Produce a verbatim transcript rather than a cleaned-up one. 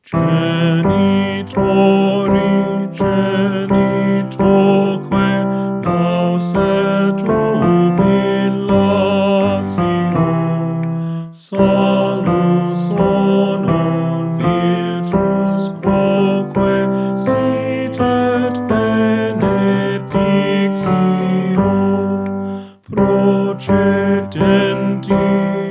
Genitori, genitoque, nauset jubilatio, salus honor virtus quoque sit et benedictio procedenti